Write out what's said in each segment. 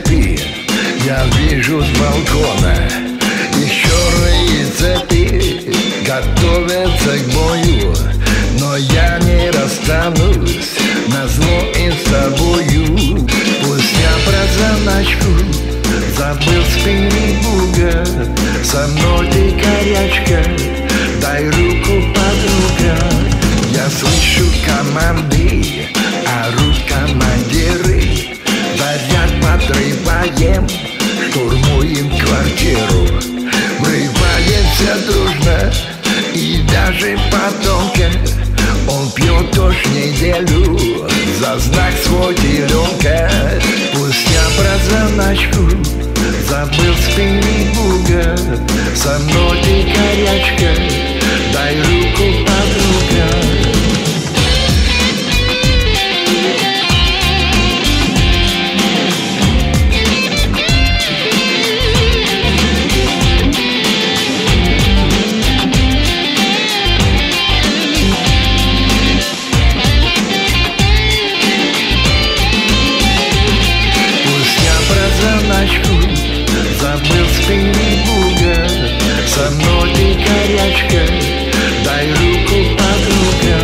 цепи я вижу с балкона. Их черные цепи готовятся к бою, но я не расстанусь назло им с тобою. Пусть я про заначку забыл с перепуга, со мной ты горячка, дай руку, подруга. Я слышу команды, орут командиры, заряд подрываем, штурмуем квартиру. Врываемся дружно и даже потомка. Он пьет уж неделю за знак свой теленка. Пусть я про заначку забыл с перепуга, со мной ты горячка, дай руку, подруга. Забыл с перепуга, со мной ты горячка, дай руку, подруга.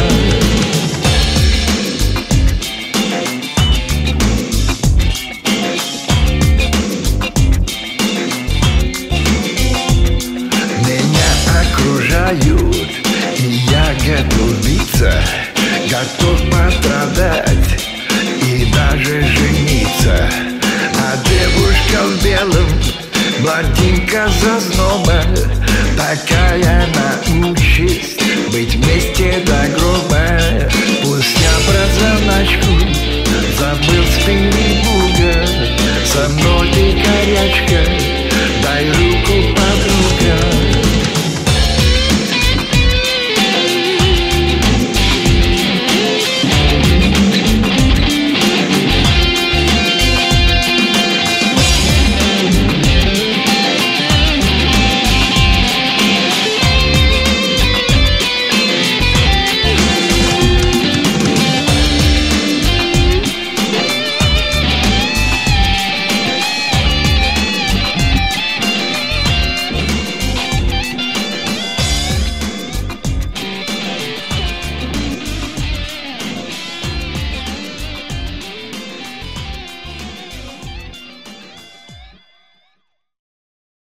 Меня окружают, и я готов биться, готов пострадать и даже жениться. А девушка в белом, блондинка зазноба, такая научись быть вместе до гроба. Пусть я про заначку забыл с перепуга, со мной ты горячка,